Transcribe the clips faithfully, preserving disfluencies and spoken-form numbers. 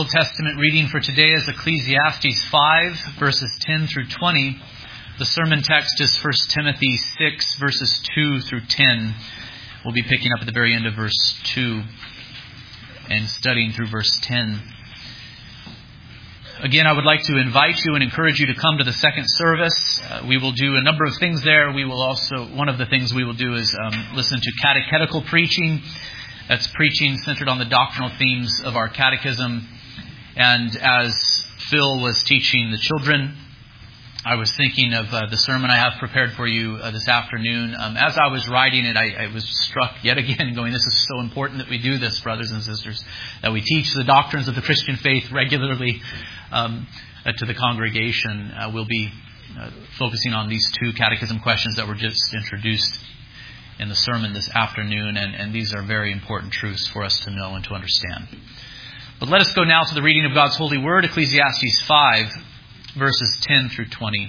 Old Testament reading for today is Ecclesiastes five, verses ten through twenty. The sermon text is First Timothy six, verses two through ten. We'll be picking up at the very end of verse two and studying through verse ten. Again, I would like to invite you and encourage you to come to the second service. Uh, we will do a number of things there. We will also, one of the things we will do is um, listen to catechetical preaching. That's preaching centered on the doctrinal themes of our catechism. And as Phil was teaching the children, I was thinking of uh, the sermon I have prepared for you uh, this afternoon. Um, as I was writing it, I, I was struck yet again going, this is so important that we do this, brothers and sisters, that we teach the doctrines of the Christian faith regularly um, uh, to the congregation. Uh, we'll be uh, focusing on these two catechism questions that were just introduced in the sermon this afternoon, and, and these are very important truths for us to know and to understand. But let us go now to the reading of God's holy word, Ecclesiastes five, verses ten through twenty.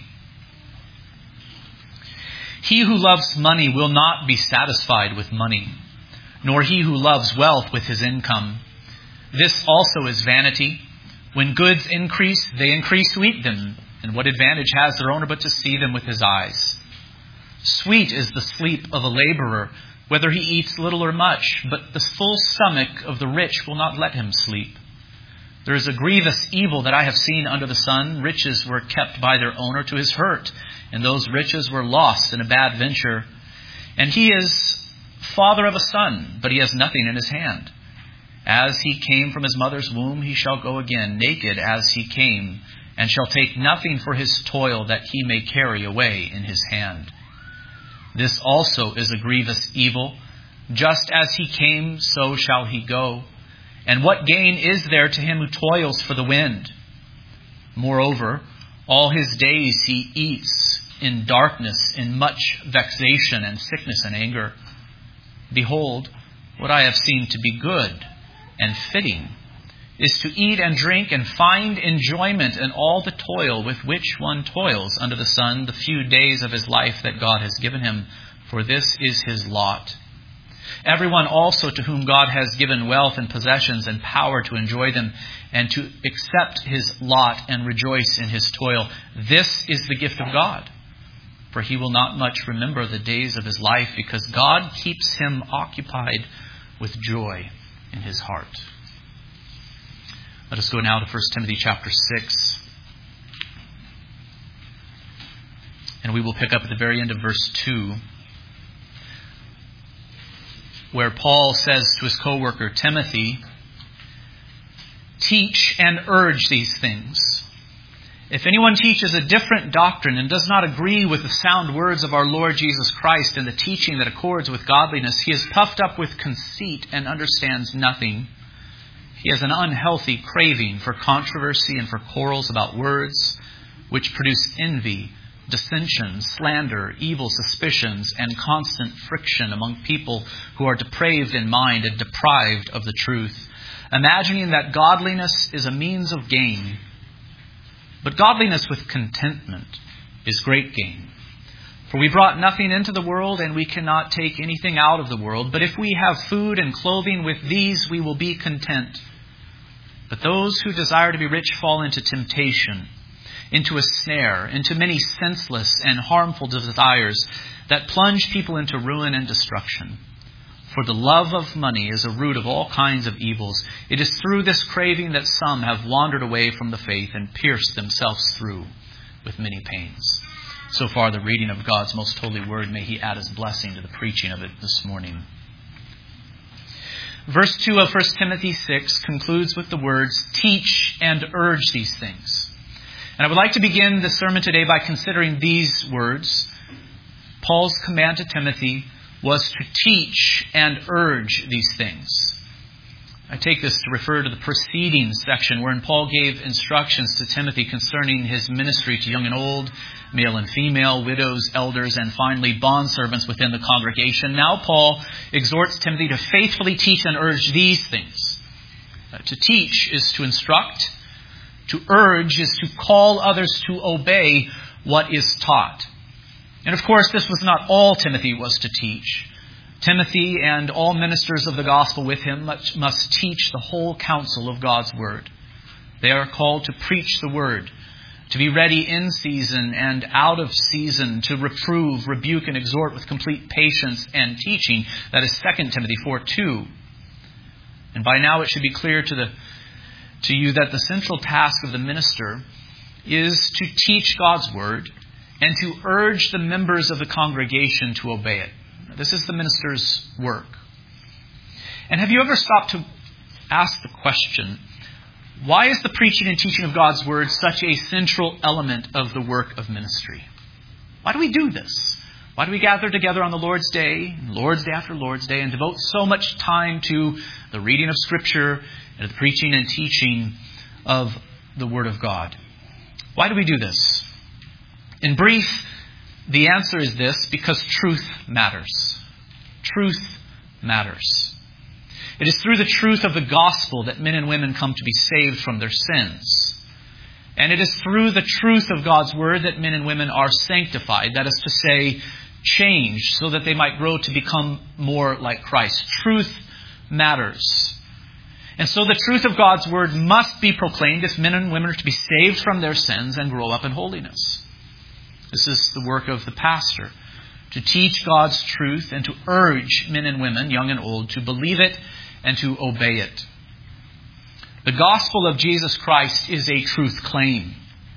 He who loves money will not be satisfied with money, nor he who loves wealth with his income. This also is vanity. When goods increase, they increase to eat them, and what advantage has their owner but to see them with his eyes? Sweet is the sleep of a laborer, whether he eats little or much, but the full stomach of the rich will not let him sleep. There is a grievous evil that I have seen under the sun. Riches were kept by their owner to his hurt, and those riches were lost in a bad venture. And he is father of a son, but he has nothing in his hand. As he came from his mother's womb, he shall go again, naked as he came, and shall take nothing for his toil that he may carry away in his hand. This also is a grievous evil. Just as he came, so shall he go. And what gain is there to him who toils for the wind? Moreover, all his days he eats in darkness, in much vexation and sickness and anger. Behold, what I have seen to be good and fitting is to eat and drink and find enjoyment in all the toil with which one toils under the sun the few days of his life that God has given him, for this is his lot. Everyone also to whom God has given wealth and possessions and power to enjoy them and to accept his lot and rejoice in his toil, this is the gift of God. For he will not much remember the days of his life, because God keeps him occupied with joy in his heart. Let us go now to First Timothy chapter six. And we will pick up at the very end of verse two, where Paul says to his co-worker Timothy, teach and urge these things. If anyone teaches a different doctrine and does not agree with the sound words of our Lord Jesus Christ and the teaching that accords with godliness, he is puffed up with conceit and understands nothing. He has an unhealthy craving for controversy and for quarrels about words, which produce envy, dissension, slander, evil suspicions, and constant friction among people who are depraved in mind and deprived of the truth, imagining that godliness is a means of gain. But godliness with contentment is great gain. For we brought nothing into the world, and we cannot take anything out of the world. But if we have food and clothing, with these we will be content. But those who desire to be rich fall into temptation, into a snare, into many senseless and harmful desires that plunge people into ruin and destruction. For the love of money is a root of all kinds of evils. It is through this craving that some have wandered away from the faith and pierced themselves through with many pains. So far, the reading of God's most holy word. May he add his blessing to the preaching of it this morning. Verse two of First Timothy six concludes with the words, teach and urge these things. And I would like to begin the sermon today by considering these words. Paul's command to Timothy was to teach and urge these things. I take this to refer to the preceding section wherein Paul gave instructions to Timothy concerning his ministry to young and old, male and female, widows, elders, and finally bondservants within the congregation. Now Paul exhorts Timothy to faithfully teach and urge these things. Uh, to teach is to instruct. To urge is to call others to obey what is taught. And of course, this was not all Timothy was to teach. Timothy and all ministers of the gospel with him must teach the whole counsel of God's word. They are called to preach the word, to be ready in season and out of season, to reprove, rebuke, and exhort with complete patience and teaching. That is Second Timothy four two. And by now it should be clear to the to you that the central task of the minister is to teach God's word and to urge the members of the congregation to obey it. This is the minister's work. And have you ever stopped to ask the question, why is the preaching and teaching of God's word such a central element of the work of ministry? Why do we do this? Why do we gather together on the Lord's Day, Lord's Day after Lord's Day, and devote so much time to the reading of Scripture and the preaching and teaching of the Word of God? Why do we do this? In brief, the answer is this: because truth matters. Truth matters. It is through the truth of the gospel that men and women come to be saved from their sins. And it is through the truth of God's word that men and women are sanctified. That is to say, changed so that they might grow to become more like Christ. Truth matters. And so the truth of God's word must be proclaimed if men and women are to be saved from their sins and grow up in holiness. This is the work of the pastor, to teach God's truth and to urge men and women, young and old, to believe it and to obey it. The gospel of Jesus Christ is a truth claim.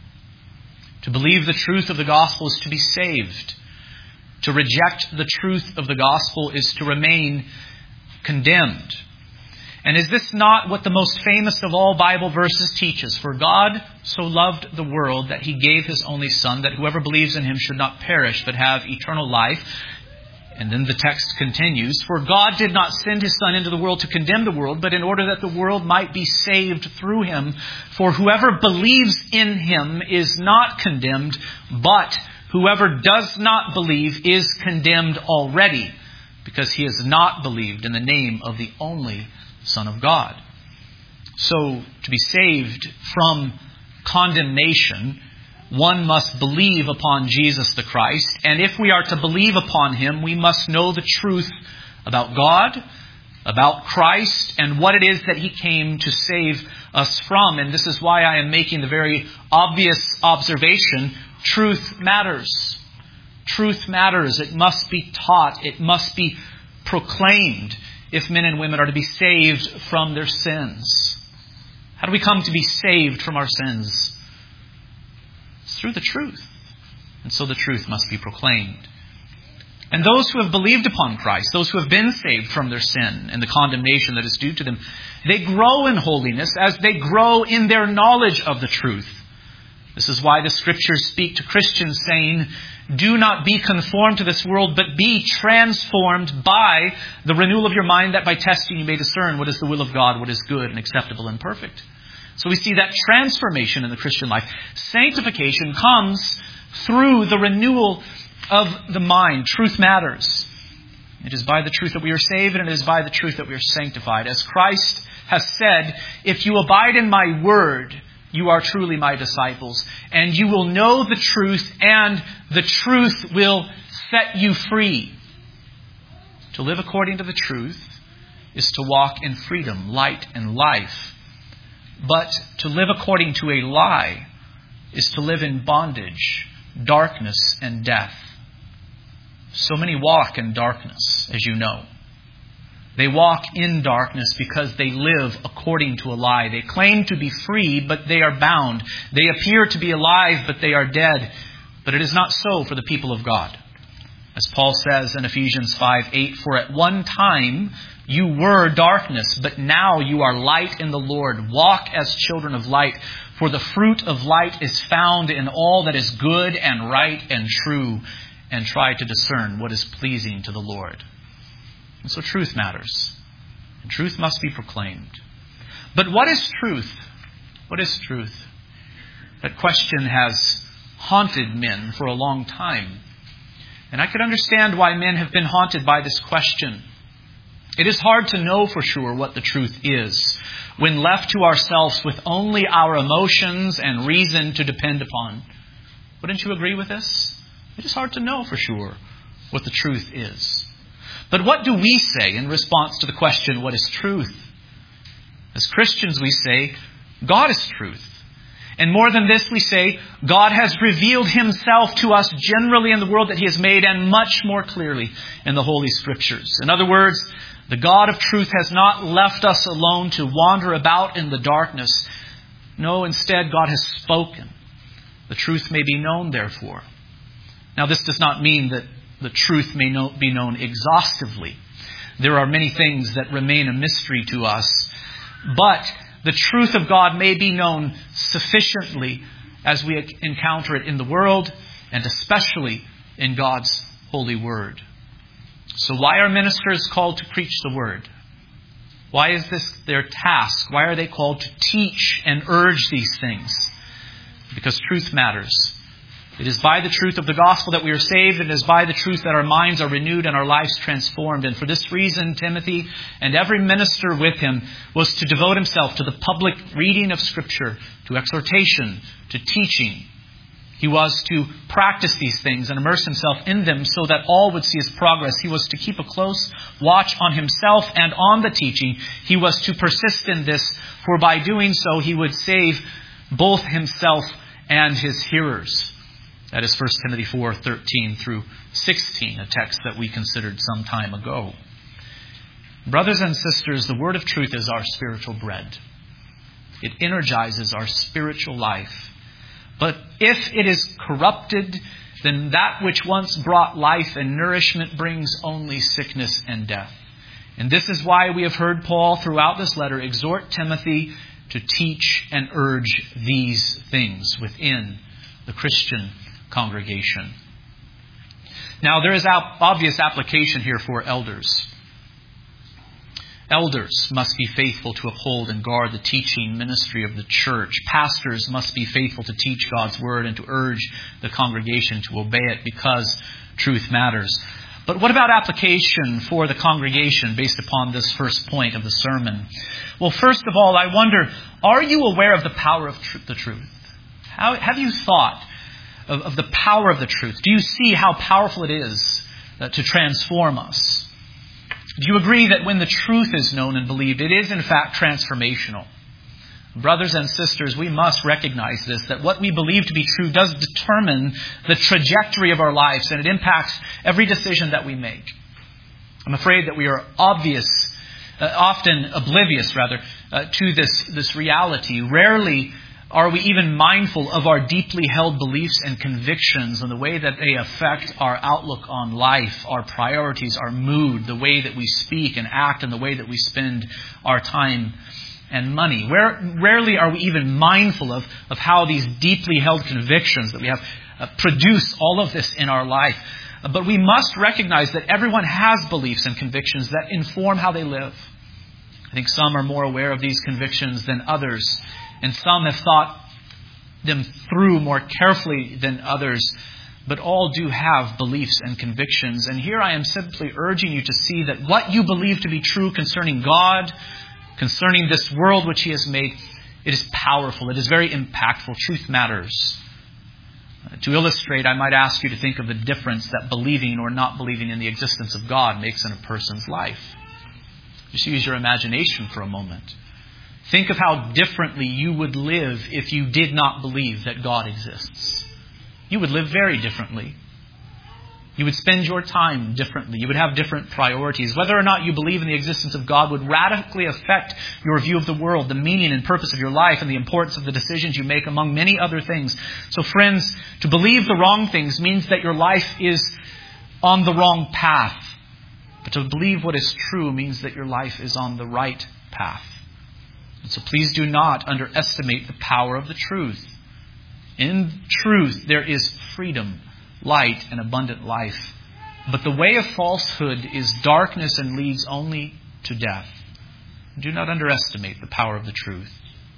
To believe the truth of the gospel is to be saved. To reject the truth of the gospel is to remain condemned. And is this not what the most famous of all Bible verses teaches? For God so loved the world that He gave His only Son, that whoever believes in Him should not perish but have eternal life. And then the text continues, for God did not send His Son into the world to condemn the world, but in order that the world might be saved through Him. For whoever believes in Him is not condemned, but whoever does not believe is condemned already, because he has not believed in the name of the only Son of God. So, to be saved from condemnation, one must believe upon Jesus the Christ. And if we are to believe upon Him, we must know the truth about God, about Christ, and what it is that He came to save us from. And this is why I am making the very obvious observation: truth matters. Truth matters. It must be taught. It must be proclaimed if men and women are to be saved from their sins. How do we come to be saved from our sins? It's through the truth. And so the truth must be proclaimed. And those who have believed upon Christ, those who have been saved from their sin and the condemnation that is due to them, they grow in holiness as they grow in their knowledge of the truth. This is why the Scriptures speak to Christians saying, do not be conformed to this world, but be transformed by the renewal of your mind, that by testing you may discern what is the will of God, what is good and acceptable and perfect. So we see that transformation in the Christian life. Sanctification comes through the renewal of the mind. Truth matters. It is by the truth that we are saved, and it is by the truth that we are sanctified. As Christ has said, if you abide in my word, you are truly my disciples, and you will know the truth, and the truth will set you free. To live according to the truth is to walk in freedom, light, and life. But to live according to a lie is to live in bondage, darkness, and death. So many walk in darkness, as you know. They walk in darkness because they live according to a lie. They claim to be free, but they are bound. They appear to be alive, but they are dead. But it is not so for the people of God. As Paul says in Ephesians five eight, for at one time you were darkness, but now you are light in the Lord. Walk as children of light, for the fruit of light is found in all that is good and right and true, and try to discern what is pleasing to the Lord. And so truth matters. And truth must be proclaimed. But what is truth? What is truth? That question has haunted men for a long time. And I could understand why men have been haunted by this question. It is hard to know for sure what the truth is when left to ourselves with only our emotions and reason to depend upon. Wouldn't you agree with this? It is hard to know for sure what the truth is. But what do we say in response to the question, what is truth? As Christians, we say, God is truth. And more than this, we say, God has revealed Himself to us generally in the world that He has made, and much more clearly in the Holy Scriptures. In other words, the God of truth has not left us alone to wander about in the darkness. No, instead, God has spoken. The truth may be known, therefore. Now, this does not mean that the truth may no, be known exhaustively. There are many things that remain a mystery to us. But the truth of God may be known sufficiently as we encounter it in the world, and especially in God's holy word. So why are ministers called to preach the word? Why is this their task? Why are they called to teach and urge these things? Because truth matters. It is by the truth of the gospel that we are saved, and it is by the truth that our minds are renewed and our lives transformed. And for this reason, Timothy and every minister with him was to devote himself to the public reading of Scripture, to exhortation, to teaching. He was to practice these things and immerse himself in them so that all would see his progress. He was to keep a close watch on himself and on the teaching. He was to persist in this, for by doing so he would save both himself and his hearers. That is First Timothy four, thirteen through sixteen, a text that we considered some time ago. Brothers and sisters, the word of truth is our spiritual bread. It energizes our spiritual life. But if it is corrupted, then that which once brought life and nourishment brings only sickness and death. And this is why we have heard Paul throughout this letter exhort Timothy to teach and urge these things within the Christian congregation. Now, there is obvious application here for elders. Elders must be faithful to uphold and guard the teaching ministry of the church. Pastors must be faithful to teach God's word and to urge the congregation to obey it because truth matters. But what about application for the congregation based upon this first point of the sermon? Well, first of all, I wonder, are you aware of the power of tr- the truth? How, have you thought of, of the power of the truth? Do you see how powerful it is uh, to transform us? Do you agree that when the truth is known and believed, it is in fact transformational? Brothers and sisters, we must recognize this, that what we believe to be true does determine the trajectory of our lives, and it impacts every decision that we make. I'm afraid that we are obvious, uh, often oblivious rather, uh, to this, this reality. Rarely are we even mindful of our deeply held beliefs and convictions and the way that they affect our outlook on life, our priorities, our mood, the way that we speak and act, and the way that we spend our time and money. Where, rarely are we even mindful of, of how these deeply held convictions that we have uh, produce all of this in our life. Uh, but we must recognize that everyone has beliefs and convictions that inform how they live. I think some are more aware of these convictions than others, and some have thought them through more carefully than others. But all do have beliefs and convictions. And here I am simply urging you to see that what you believe to be true concerning God, concerning this world which He has made, it is powerful. It is very impactful. Truth matters. Uh, to illustrate, I might ask you to think of the difference that believing or not believing in the existence of God makes in a person's life. Just use your imagination for a moment. Think of how differently you would live if you did not believe that God exists. You would live very differently. You would spend your time differently. You would have different priorities. Whether or not you believe in the existence of God would radically affect your view of the world, the meaning and purpose of your life, and the importance of the decisions you make, among many other things. So friends, to believe the wrong things means that your life is on the wrong path. But to believe what is true means that your life is on the right path. And so please do not underestimate the power of the truth. In truth, there is freedom, light, and abundant life. But the way of falsehood is darkness and leads only to death. Do not underestimate the power of the truth.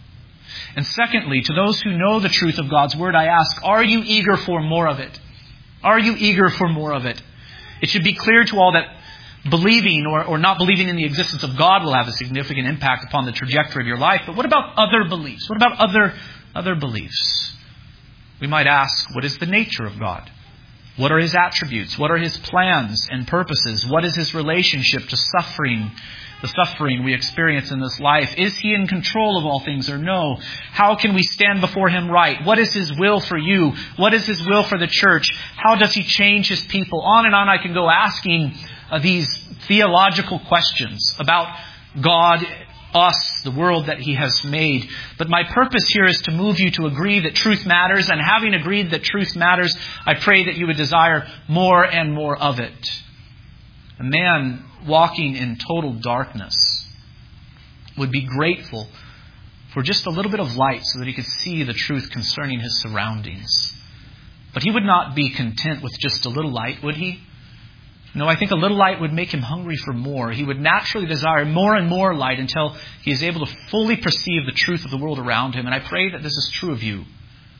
And secondly, to those who know the truth of God's Word, I ask, are you eager for more of it? Are you eager for more of it? It should be clear to all that believing or, or not believing in the existence of God will have a significant impact upon the trajectory of your life. But what about other beliefs? What about other, other beliefs? We might ask, what is the nature of God? What are His attributes? What are His plans and purposes? What is His relationship to suffering the suffering we experience in this life? Is He in control of all things or no? How can we stand before Him right? What is His will for you? What is His will for the church? How does He change His people? On and on I can go asking uh, these theological questions about God, us, the world that He has made. But my purpose here is to move you to agree that truth matters. And having agreed that truth matters, I pray that you would desire more and more of it. A man walking in total darkness would be grateful for just a little bit of light so that he could see the truth concerning his surroundings. But he would not be content with just a little light, would he? No, I think a little light would make him hungry for more. He would naturally desire more and more light until he is able to fully perceive the truth of the world around him. And I pray that this is true of you.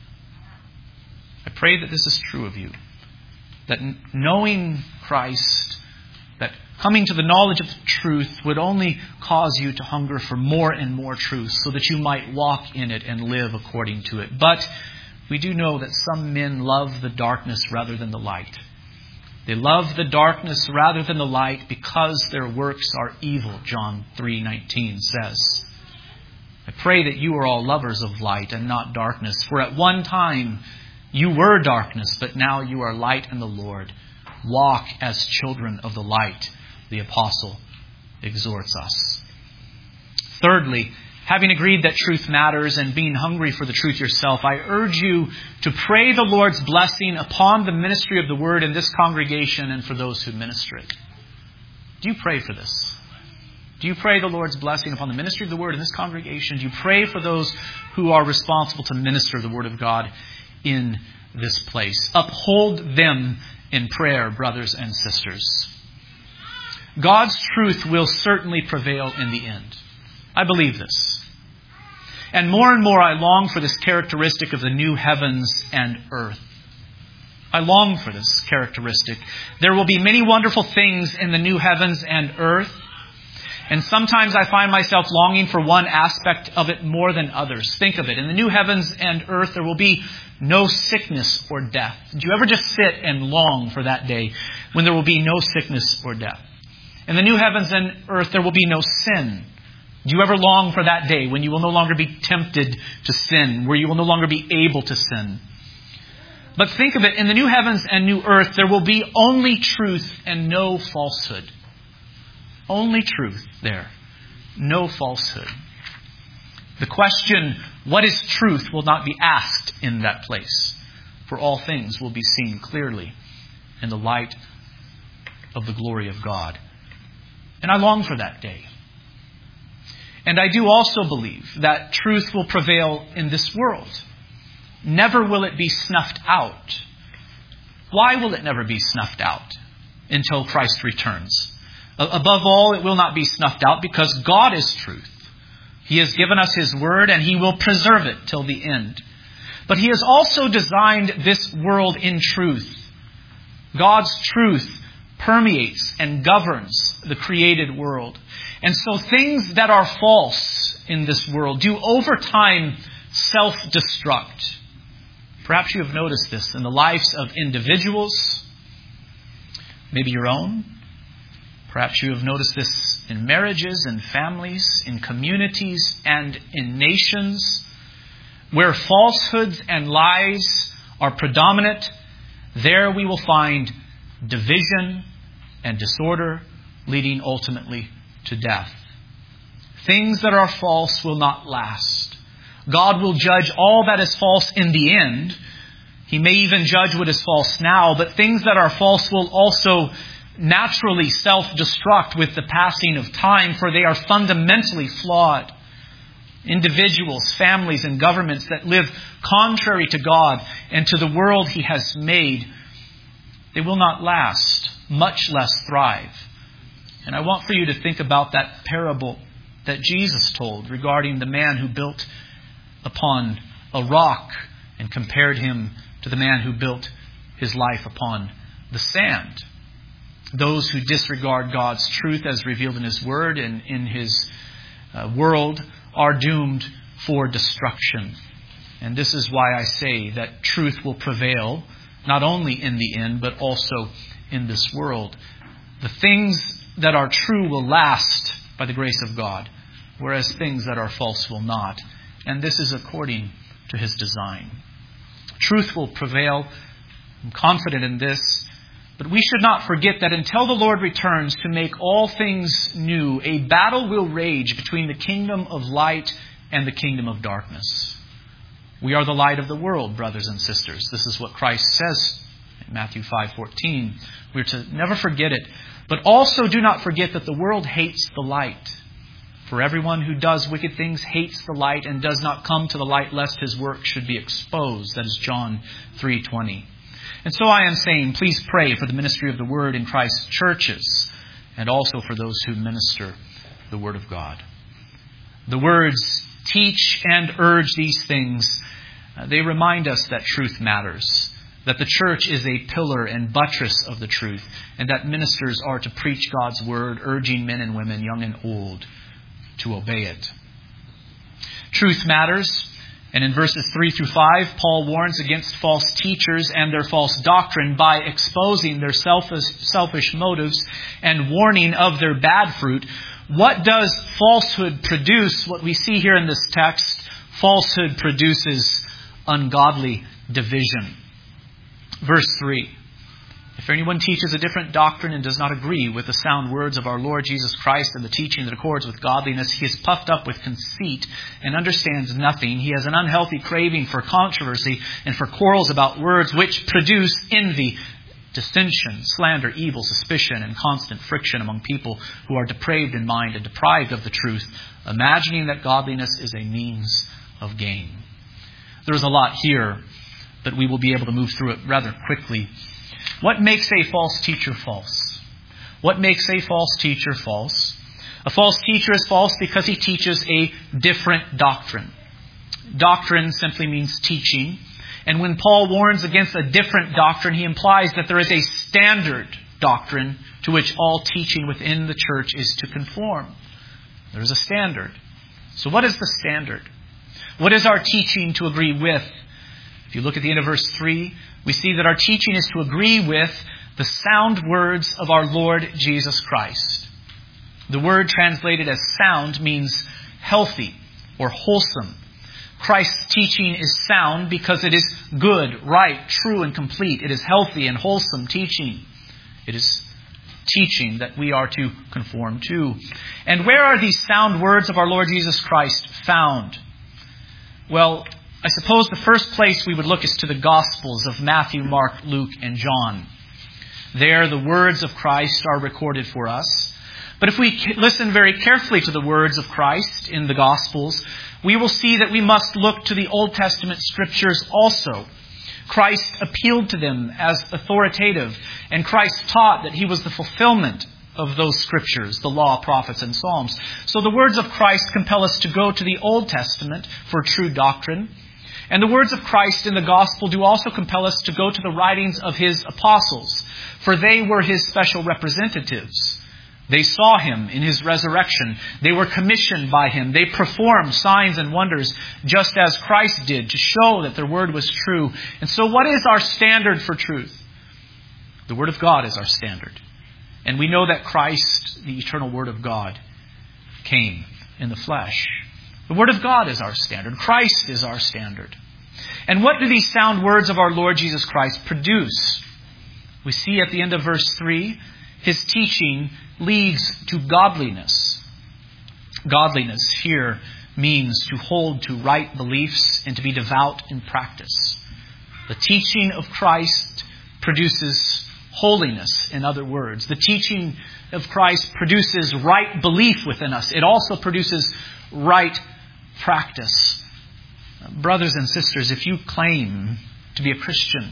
I pray that this is true of you. That knowing Christ, that coming to the knowledge of the truth would only cause you to hunger for more and more truth so that you might walk in it and live according to it. But we do know that some men love the darkness rather than the light. They love the darkness rather than the light because their works are evil, John three nineteen says. I pray that you are all lovers of light and not darkness. For at one time you were darkness, but now you are light in the Lord. Walk as children of the light, the apostle exhorts us. Thirdly, having agreed that truth matters and being hungry for the truth yourself, I urge you to pray the Lord's blessing upon the ministry of the Word in this congregation and for those who minister it. Do you pray for this? Do you pray the Lord's blessing upon the ministry of the Word in this congregation? Do you pray for those who are responsible to minister the Word of God in this place? Uphold them in prayer, brothers and sisters. God's truth will certainly prevail in the end. I believe this. And more and more I long for this characteristic of the new heavens and earth. I long for this characteristic. There will be many wonderful things in the new heavens and earth. And sometimes I find myself longing for one aspect of it more than others. Think of it. In the new heavens and earth, there will be no sickness or death. Do you ever just sit and long for that day when there will be no sickness or death? In the new heavens and earth, there will be no sin. Do you ever long for that day when you will no longer be tempted to sin, where you will no longer be able to sin? But think of it, in the new heavens and new earth, there will be only truth and no falsehood. Only truth there. No falsehood. The question, what is truth, will not be asked in that place. For all things will be seen clearly in the light of the glory of God. And I long for that day. And I do also believe that truth will prevail in this world. Never will it be snuffed out. Why will it never be snuffed out? Until Christ returns. Above all, it will not be snuffed out because God is truth. He has given us His word and He will preserve it till the end. But He has also designed this world in truth. God's truth permeates and governs the created world. And so things that are false in this world do over time self-destruct. Perhaps you have noticed this in the lives of individuals, maybe your own. Perhaps you have noticed this in marriages and families, in communities and in nations. Where falsehoods and lies are predominant, there we will find division and disorder leading ultimately to death. Things that are false will not last. God will judge all that is false in the end. He may even judge what is false now, but things that are false will also naturally self-destruct with the passing of time, for they are fundamentally flawed. Individuals, families, and governments that live contrary to God and to the world He has made, they will not last, much less thrive. And I want for you to think about that parable that Jesus told regarding the man who built upon a rock and compared him to the man who built his life upon the sand. Those who disregard God's truth as revealed in His Word and in His uh, world are doomed for destruction. And this is why I say that truth will prevail, not only in the end, but also in this world. The things that are true will last by the grace of God, whereas things that are false will not. And this is according to His design. Truth will prevail. I'm confident in this. But we should not forget that until the Lord returns to make all things new, a battle will rage between the kingdom of light and the kingdom of darkness. We are the light of the world, brothers and sisters. This is what Christ says in Matthew five fourteen. We're to never forget it. But also do not forget that the world hates the light. For everyone who does wicked things hates the light and does not come to the light lest his work should be exposed. That is John three twenty. And so I am saying, please pray for the ministry of the Word in Christ's churches and also for those who minister the Word of God. The words teach and urge these things. Uh, they remind us that truth matters, that the church is a pillar and buttress of the truth, and that ministers are to preach God's Word, urging men and women, young and old, to obey it. Truth matters. And in verses three through five, Paul warns against false teachers and their false doctrine by exposing their selfish, selfish motives and warning of their bad fruit. What does falsehood produce? What we see here in this text, falsehood produces ungodly division. Verse three. If anyone teaches a different doctrine and does not agree with the sound words of our Lord Jesus Christ and the teaching that accords with godliness, he is puffed up with conceit and understands nothing. He has an unhealthy craving for controversy and for quarrels about words, which produce envy, dissension, slander, evil, suspicion, and constant friction among people who are depraved in mind and deprived of the truth, imagining that godliness is a means of gain. There is a lot here, but we will be able to move through it rather quickly. What makes a false teacher false? What makes a false teacher false? A false teacher is false because he teaches a different doctrine. Doctrine simply means teaching. And when Paul warns against a different doctrine, he implies that there is a standard doctrine to which all teaching within the church is to conform. There is a standard. So what is the standard? What is our teaching to agree with? If you look at the end of verse three, we see that our teaching is to agree with the sound words of our Lord Jesus Christ. The word translated as sound means healthy or wholesome. Christ's teaching is sound because it is good, right, true, and complete. It is healthy and wholesome teaching. It is teaching that we are to conform to. And where are these sound words of our Lord Jesus Christ found? Well, I suppose the first place we would look is to the Gospels of Matthew, Mark, Luke, and John. There, the words of Christ are recorded for us. But if we listen very carefully to the words of Christ in the Gospels, we will see that we must look to the Old Testament Scriptures also. Christ appealed to them as authoritative, and Christ taught that He was the fulfillment of those Scriptures, the law, prophets, and Psalms. So the words of Christ compel us to go to the Old Testament for true doctrine. And the words of Christ in the Gospel do also compel us to go to the writings of His apostles, for they were His special representatives. They saw Him in His resurrection. They were commissioned by Him. They performed signs and wonders just as Christ did to show that their word was true. And so what is our standard for truth? The Word of God is our standard. And we know that Christ, the eternal Word of God, came in the flesh. The Word of God is our standard. Christ is our standard. And what do these sound words of our Lord Jesus Christ produce? We see at the end of verse three, His teaching leads to godliness. Godliness here means to hold to right beliefs and to be devout in practice. The teaching of Christ produces holiness, in other words. The teaching of Christ produces right belief within us. It also produces right practice. Brothers and sisters, if you claim to be a Christian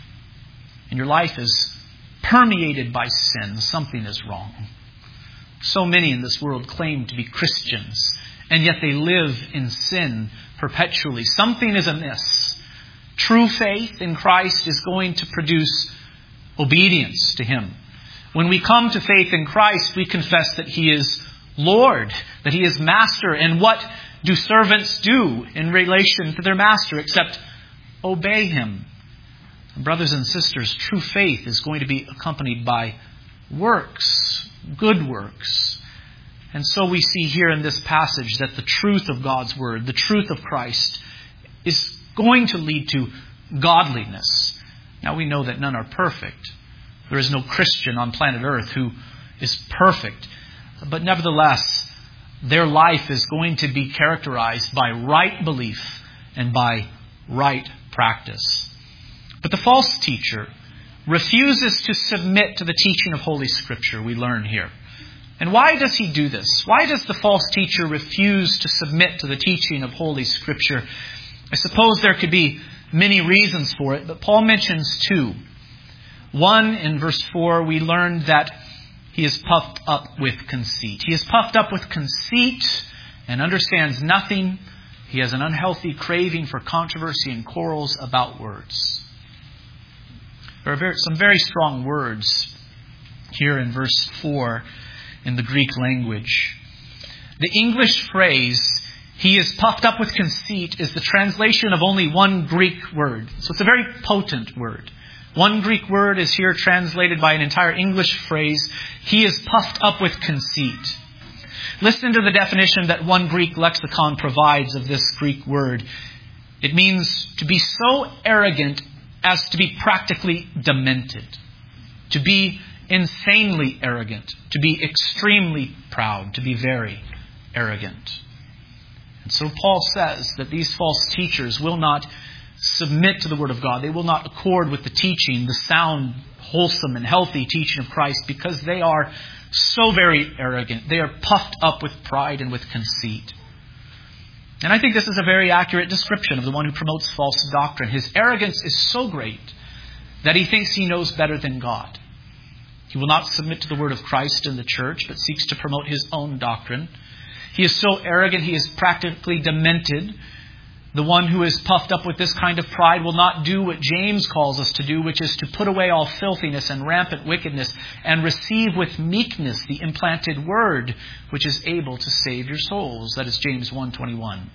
and your life is permeated by sin, something is wrong. So many in this world claim to be Christians, and yet they live in sin perpetually. Something is amiss. True faith in Christ is going to produce obedience to Him. When we come to faith in Christ, we confess that He is Lord, that He is Master. And what do servants do in relation to their Master except obey Him? Brothers and sisters, true faith is going to be accompanied by works, good works. And so we see here in this passage that the truth of God's Word, the truth of Christ, is going to lead to godliness. Now we know that none are perfect. There is no Christian on planet Earth who is perfect. But nevertheless, their life is going to be characterized by right belief and by right practice. But the false teacher refuses to submit to the teaching of Holy Scripture, we learn here. And why does he do this? Why does the false teacher refuse to submit to the teaching of Holy Scripture? I suppose there could be many reasons for it, but Paul mentions two. One, in verse four, we learn that he is puffed up with conceit. He is puffed up with conceit and understands nothing. He has an unhealthy craving for controversy and quarrels about words. There are very, some very strong words here in verse four in the Greek language. The English phrase, he is puffed up with conceit, is the translation of only one Greek word. So it's a very potent word. One Greek word is here translated by an entire English phrase. He is puffed up with conceit. Listen to the definition that one Greek lexicon provides of this Greek word. It means to be so arrogant as to be practically demented. To be insanely arrogant. To be extremely proud. To be very arrogant. And so Paul says that these false teachers will not submit to the Word of God. They will not accord with the teaching, the sound, wholesome, and healthy teaching of Christ, because they are so very arrogant. They are puffed up with pride and with conceit. And I think this is a very accurate description of the one who promotes false doctrine. His arrogance is so great that he thinks he knows better than God. He will not submit to the Word of Christ in the church, but seeks to promote his own doctrine. He is so arrogant, he is practically demented. The one who is puffed up with this kind of pride will not do what James calls us to do, which is to put away all filthiness and rampant wickedness and receive with meekness the implanted word, which is able to save your souls. That is James one twenty-one.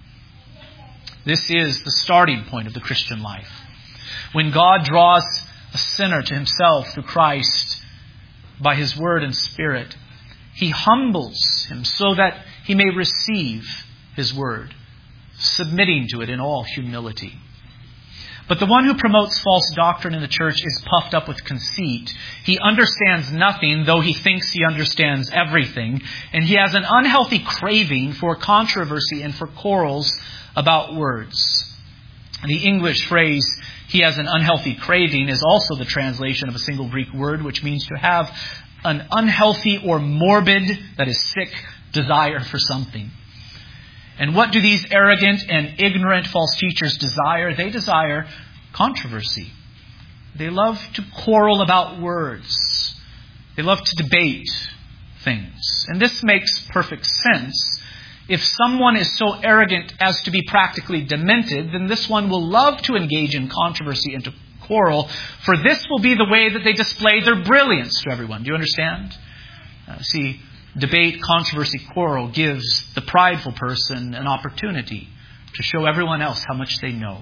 This is the starting point of the Christian life. When God draws a sinner to himself through Christ by his word and spirit, he humbles him so that he may receive his word, submitting to it in all humility. But the one who promotes false doctrine in the church is puffed up with conceit. He understands nothing, though he thinks he understands everything. And he has an unhealthy craving for controversy and for quarrels about words. The English phrase, he has an unhealthy craving, is also the translation of a single Greek word, which means to have an unhealthy or morbid, that is sick, desire for something. And what do these arrogant and ignorant false teachers desire? They desire controversy. They love to quarrel about words. They love to debate things. And this makes perfect sense. If someone is so arrogant as to be practically demented, then this one will love to engage in controversy and to quarrel, for this will be the way that they display their brilliance to everyone. Do you understand? Uh, see, debate, controversy, quarrel gives the prideful person an opportunity to show everyone else how much they know.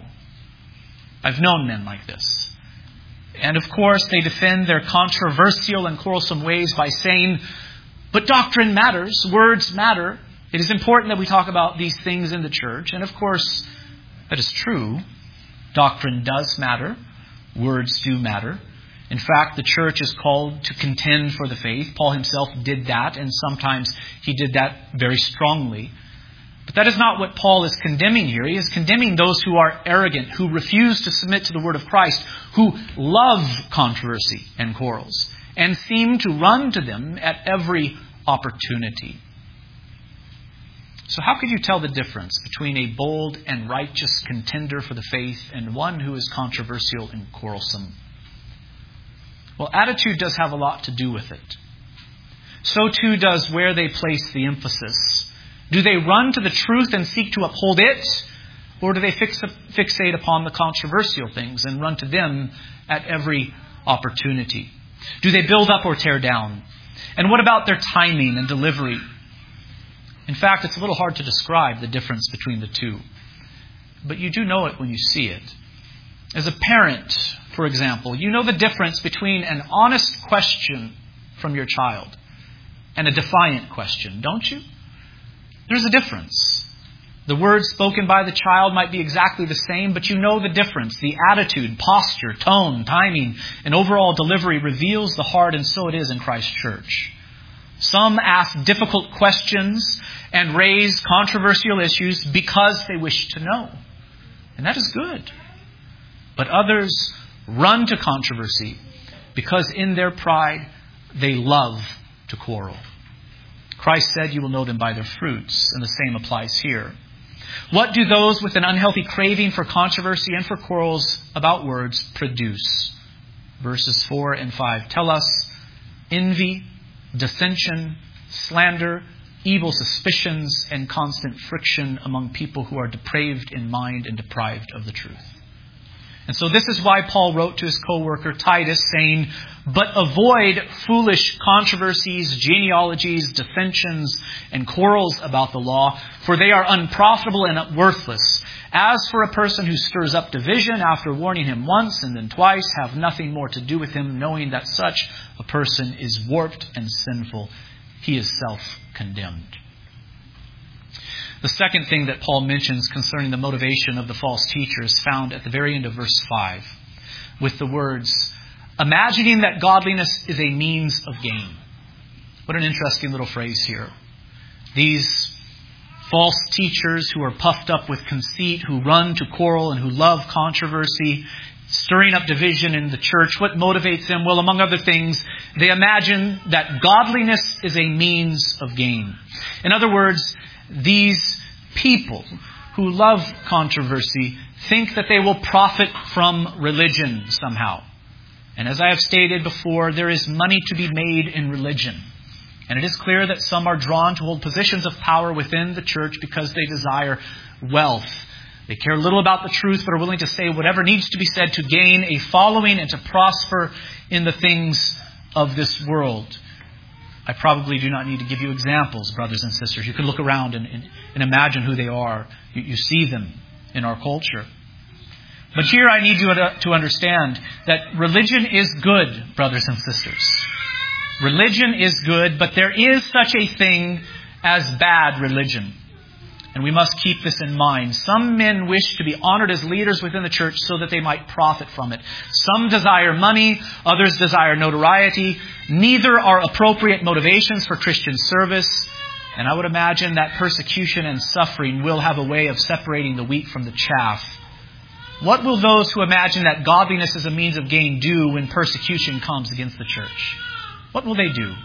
I've known men like this. And of course, they defend their controversial and quarrelsome ways by saying, but doctrine matters, words matter. It is important that we talk about these things in the church. And of course, that is true. Doctrine does matter. Words do matter. In fact, the church is called to contend for the faith. Paul himself did that, and sometimes he did that very strongly. But that is not what Paul is condemning here. He is condemning those who are arrogant, who refuse to submit to the word of Christ, who love controversy and quarrels, and seem to run to them at every opportunity. So how could you tell the difference between a bold and righteous contender for the faith and one who is controversial and quarrelsome? Well, attitude does have a lot to do with it. So too does where they place the emphasis. Do they run to the truth and seek to uphold it? Or do they fix, fixate upon the controversial things and run to them at every opportunity? Do they build up or tear down? And what about their timing and delivery? In fact, it's a little hard to describe the difference between the two. But you do know it when you see it. As a parent, for example, you know the difference between an honest question from your child and a defiant question, don't you? There's a difference. The words spoken by the child might be exactly the same, but you know the difference. The attitude, posture, tone, timing, and overall delivery reveals the heart, and so it is in Christ's church. Some ask difficult questions and raise controversial issues because they wish to know. And that is good. But others run to controversy because in their pride they love to quarrel. Christ said, "You will know them by their fruits," and the same applies here. What do those with an unhealthy craving for controversy and for quarrels about words produce? Verses four and five tell us envy, dissension, slander, evil suspicions, and constant friction among people who are depraved in mind and deprived of the truth. And so this is why Paul wrote to his co-worker Titus saying, "But avoid foolish controversies, genealogies, dissensions, and quarrels about the law, for they are unprofitable and worthless. As for a person who stirs up division after warning him once and then twice, have nothing more to do with him, knowing that such a person is warped and sinful. He is self-condemned." The second thing that Paul mentions concerning the motivation of the false teacher is found at the very end of verse five with the words, "imagining that godliness is a means of gain." What an interesting little phrase here. These false teachers who are puffed up with conceit, who run to quarrel and who love controversy, stirring up division in the church, what motivates them? Well, among other things, they imagine that godliness is a means of gain. In other words, these people who love controversy think that they will profit from religion somehow. And as I have stated before, there is money to be made in religion. And it is clear that some are drawn to hold positions of power within the church because they desire wealth. They care little about the truth, but are willing to say whatever needs to be said to gain a following and to prosper in the things of this world. I probably do not need to give you examples, brothers and sisters. You can look around and, and, and imagine who they are. You, you see them in our culture. But here I need you to, to understand that religion is good, brothers and sisters. Religion is good, but there is such a thing as bad religion. And we must keep this in mind. Some men wish to be honored as leaders within the church so that they might profit from it. Some desire money, others desire notoriety. Neither are appropriate motivations for Christian service. And I would imagine that persecution and suffering will have a way of separating the wheat from the chaff. What will those who imagine that godliness is a means of gain do when persecution comes against the church? What will they do?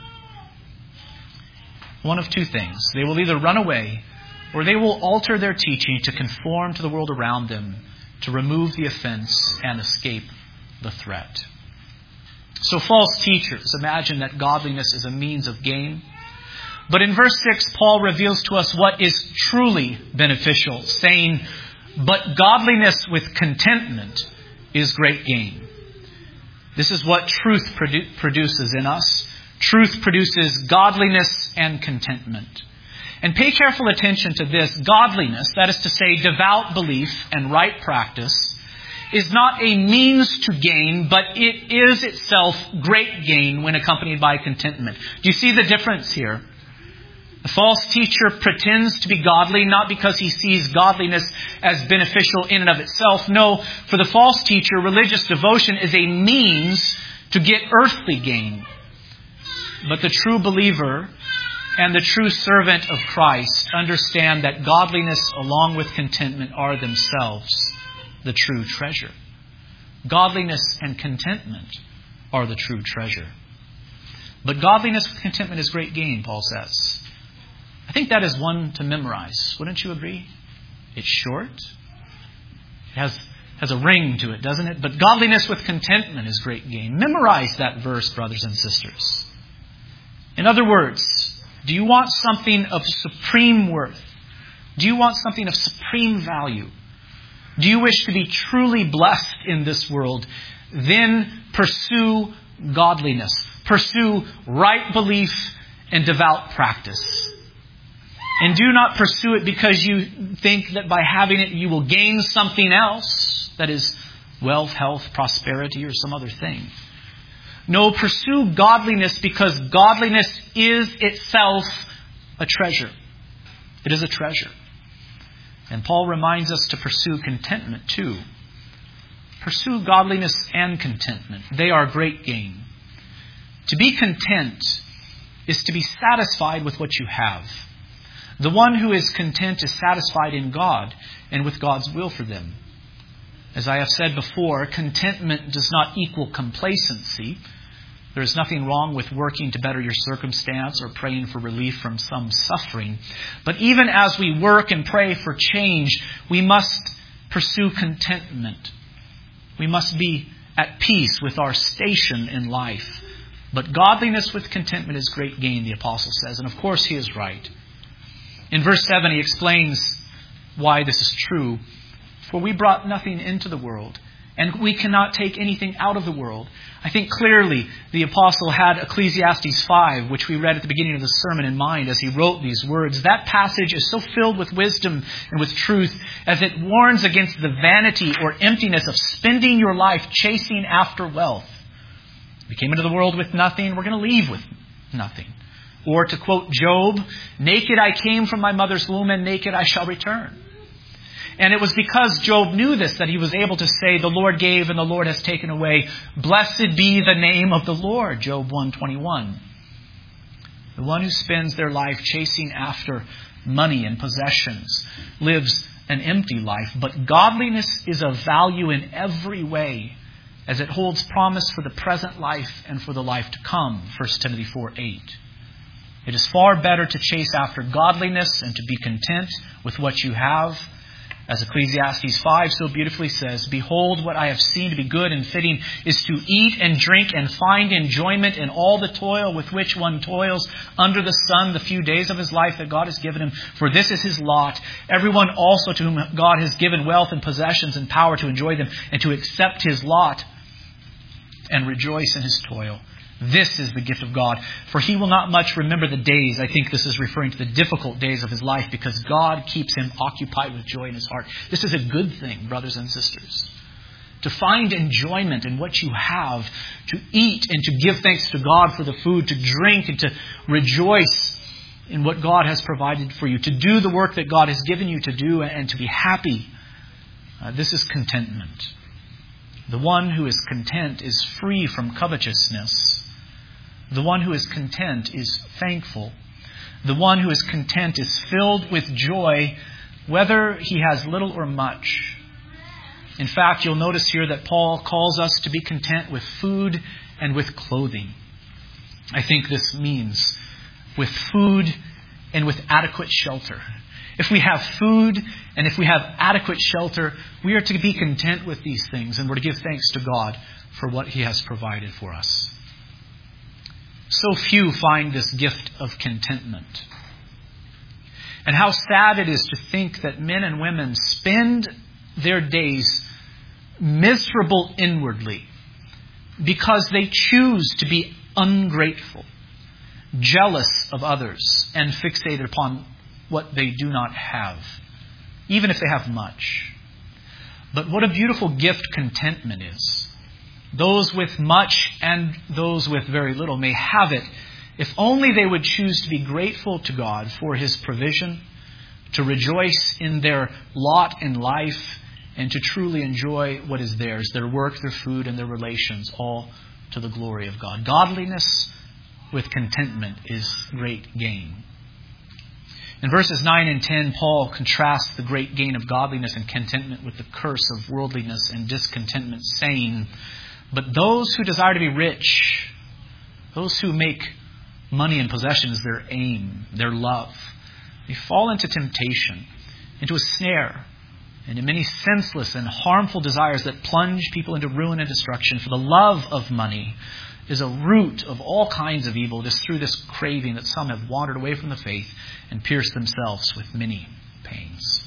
One of two things. They will either run away, or they will alter their teaching to conform to the world around them, to remove the offense and escape the threat. So false teachers imagine that godliness is a means of gain. But in verse six, Paul reveals to us what is truly beneficial, saying, "But godliness with contentment is great gain." This is what truth produ- produces in us. Truth produces godliness and contentment. And pay careful attention to this. Godliness, that is to say, devout belief and right practice, is not a means to gain, but it is itself great gain when accompanied by contentment. Do you see the difference here? The false teacher pretends to be godly not because he sees godliness as beneficial in and of itself. No, for the false teacher, religious devotion is a means to get earthly gain. But the true believer and the true servant of Christ understand that godliness along with contentment are themselves the true treasure. Godliness and contentment are the true treasure. But godliness with contentment is great gain, Paul says. I think that is one to memorize. Wouldn't you agree? It's short. It has, has a ring to it, doesn't it? But godliness with contentment is great gain. Memorize that verse, brothers and sisters. In other words, do you want something of supreme worth? Do you want something of supreme value? Do you wish to be truly blessed in this world? Then pursue godliness. Pursue right belief and devout practice. And do not pursue it because you think that by having it you will gain something else. That is wealth, health, prosperity, or some other thing. No, pursue godliness because godliness is itself a treasure. It is a treasure. And Paul reminds us to pursue contentment too. Pursue godliness and contentment. They are great gain. To be content is to be satisfied with what you have. The one who is content is satisfied in God and with God's will for them. As I have said before, contentment does not equal complacency. There is nothing wrong with working to better your circumstance or praying for relief from some suffering. But even as we work and pray for change, we must pursue contentment. We must be at peace with our station in life. But godliness with contentment is great gain, the apostle says. And of course he is right. In verse seven, he explains why this is true. For we brought nothing into the world, and we cannot take anything out of the world. I think clearly the apostle had Ecclesiastes five, which we read at the beginning of the sermon, in mind as he wrote these words. That passage is so filled with wisdom and with truth as it warns against the vanity or emptiness of spending your life chasing after wealth. We came into the world with nothing, we're going to leave with nothing. Or to quote Job, naked I came from my mother's womb, and naked I shall return. And it was because Job knew this that he was able to say, the Lord gave and the Lord has taken away. Blessed be the name of the Lord, Job one twenty-one. The one who spends their life chasing after money and possessions lives an empty life. But godliness is of value in every way, as it holds promise for the present life and for the life to come. First Timothy four eight. It is far better to chase after godliness and to be content with what you have. As Ecclesiastes five so beautifully says, behold, what I have seen to be good and fitting is to eat and drink and find enjoyment in all the toil with which one toils under the sun the few days of his life that God has given him. For this is his lot. Everyone also to whom God has given wealth and possessions and power to enjoy them and to accept his lot and rejoice in his toil. This is the gift of God. For he will not much remember the days. I think this is referring to the difficult days of his life, because God keeps him occupied with joy in his heart. This is a good thing, brothers and sisters. To find enjoyment in what you have, to eat and to give thanks to God for the food, to drink and to rejoice in what God has provided for you, to do the work that God has given you to do and to be happy. Uh, this is contentment. The one who is content is free from covetousness. The one who is content is thankful. The one who is content is filled with joy, whether he has little or much. In fact, you'll notice here that Paul calls us to be content with food and with clothing. I think this means with food and with adequate shelter. If we have food and if we have adequate shelter, we are to be content with these things, and we're to give thanks to God for what he has provided for us. So few find this gift of contentment. And how sad it is to think that men and women spend their days miserable inwardly because they choose to be ungrateful, jealous of others, and fixated upon what they do not have, even if they have much. But what a beautiful gift contentment is. Those with much and those with very little may have it if only they would choose to be grateful to God for his provision, to rejoice in their lot in life, and to truly enjoy what is theirs, their work, their food, and their relations, all to the glory of God. Godliness with contentment is great gain. In verses nine and ten, Paul contrasts the great gain of godliness and contentment with the curse of worldliness and discontentment, saying, but those who desire to be rich, those who make money and possessions their aim, their love, they fall into temptation, into a snare, and in many senseless and harmful desires that plunge people into ruin and destruction. For the love of money is a root of all kinds of evil. It is through this craving that some have wandered away from the faith and pierced themselves with many pains.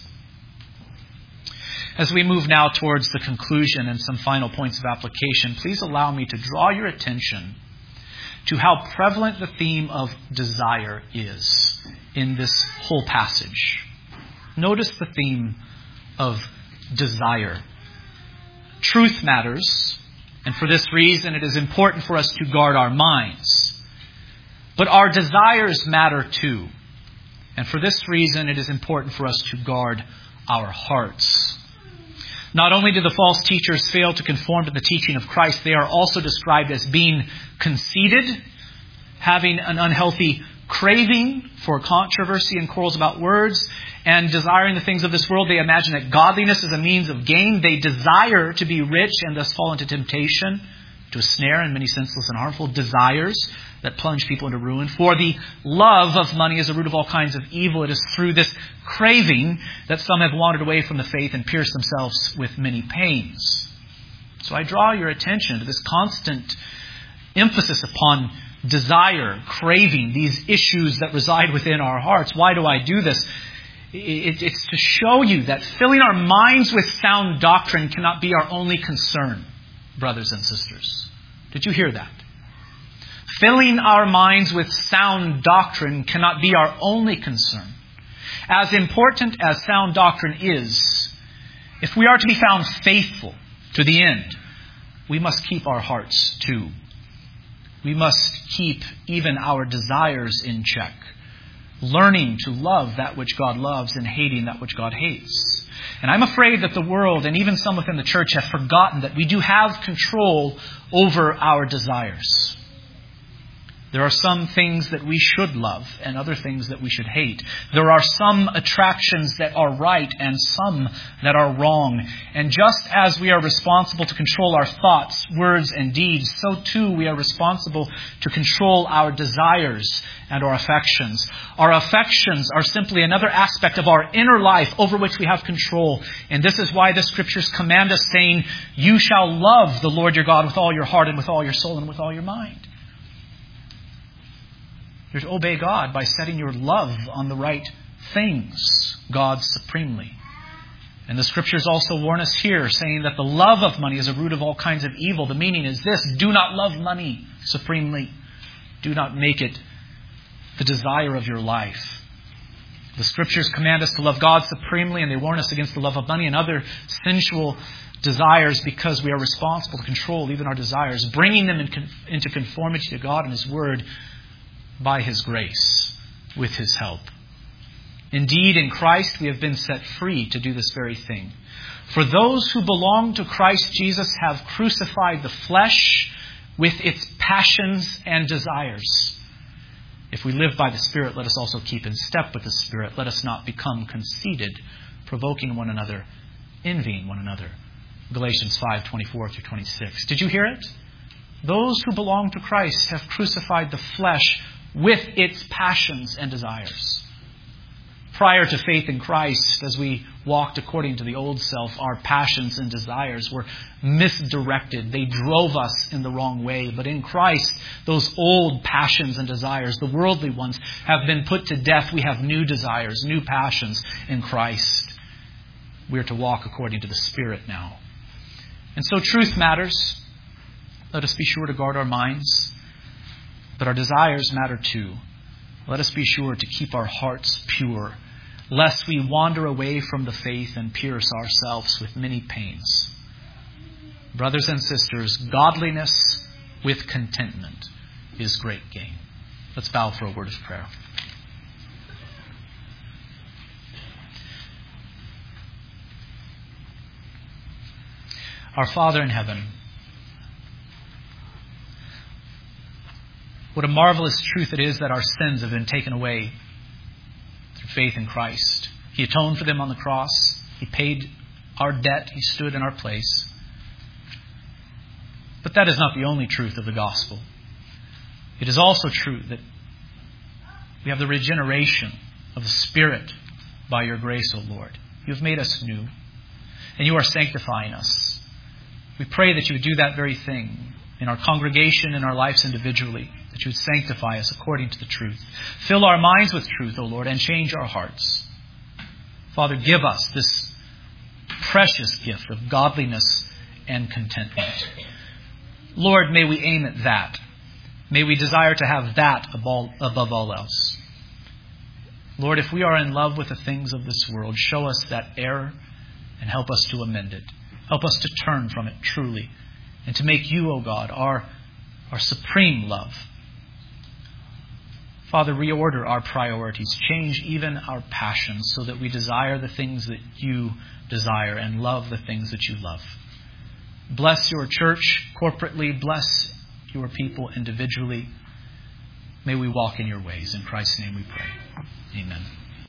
As we move now towards the conclusion and some final points of application, please allow me to draw your attention to how prevalent the theme of desire is in this whole passage. Notice the theme of desire. Truth matters, And for this reason, it is important for us to guard our minds. But our desires matter too. And for this reason, it is important for us to guard our hearts. Not only do the false teachers fail to conform to the teaching of Christ, they are also described as being conceited, having an unhealthy craving for controversy and quarrels about words, and desiring the things of this world. They imagine that godliness is a means of gain. They desire to be rich and thus fall into temptation, to a snare and many senseless and harmful desires that plunge people into ruin. For the love of money is the root of all kinds of evil. It is through this craving that some have wandered away from the faith and pierced themselves with many pains. So I draw your attention to this constant emphasis upon desire, craving, these issues that reside within our hearts. Why do I do this? It's to show you that filling our minds with sound doctrine cannot be our only concern, brothers and sisters. Did you hear that? Filling our minds with sound doctrine cannot be our only concern. As important as sound doctrine is, if we are to be found faithful to the end, we must keep our hearts too. We must keep even our desires in check, learning to love that which God loves and hating that which God hates. And I'm afraid that the world and even some within the church have forgotten that we do have control over our desires. There are some things that we should love and other things that we should hate. There are some attractions that are right and some that are wrong. And just as we are responsible to control our thoughts, words, and deeds, so too we are responsible to control our desires and our affections. Our affections are simply another aspect of our inner life over which we have control. And this is why the Scriptures command us, saying, "You shall love the Lord your God with all your heart and with all your soul and with all your mind." You're to obey God by setting your love on the right things, God supremely. And the Scriptures also warn us here, saying that the love of money is a root of all kinds of evil. The meaning is this: do not love money supremely. Do not make it the desire of your life. The Scriptures command us to love God supremely, and they warn us against the love of money and other sensual desires, because we are responsible to control even our desires, bringing them in con- into conformity to God and His Word by His grace, with His help. Indeed, in Christ we have been set free to do this very thing. For those who belong to Christ Jesus have crucified the flesh with its passions and desires. If we live by the Spirit, let us also keep in step with the Spirit. Let us not become conceited, provoking one another, envying one another. Galatians five, twenty-four through twenty-six. Did you hear it? Those who belong to Christ have crucified the flesh with its passions and desires. Prior to faith in Christ, as we walked according to the old self, our passions and desires were misdirected. They drove us in the wrong way. But in Christ, those old passions and desires, the worldly ones, have been put to death. We have new desires, new passions in Christ. We are to walk according to the Spirit now. And so truth matters. Let us be sure to guard our minds. But our desires matter too. Let us be sure to keep our hearts pure, lest we wander away from the faith and pierce ourselves with many pains. Brothers and sisters, godliness with contentment is great gain. Let's bow for a word of prayer. Our Father in heaven, what a marvelous truth it is that our sins have been taken away through faith in Christ. He atoned for them on the cross. He paid our debt. He stood in our place. But that is not the only truth of the gospel. It is also true that we have the regeneration of the Spirit by your grace, O Lord. You have made us new, and you are sanctifying us. We pray that you would do that very thing in our congregation, in our lives individually, that you would sanctify us according to the truth. Fill our minds with truth, O Lord, and change our hearts. Father, give us this precious gift of godliness and contentment. Lord, may we aim at that. May we desire to have that above all else. Lord, if we are in love with the things of this world, show us that error and help us to amend it. Help us to turn from it truly and to make you, O God, our, our supreme love. Father, reorder our priorities. Change even our passions so that we desire the things that you desire and love the things that you love. Bless your church corporately. Bless your people individually. May we walk in your ways. In Christ's name we pray. Amen.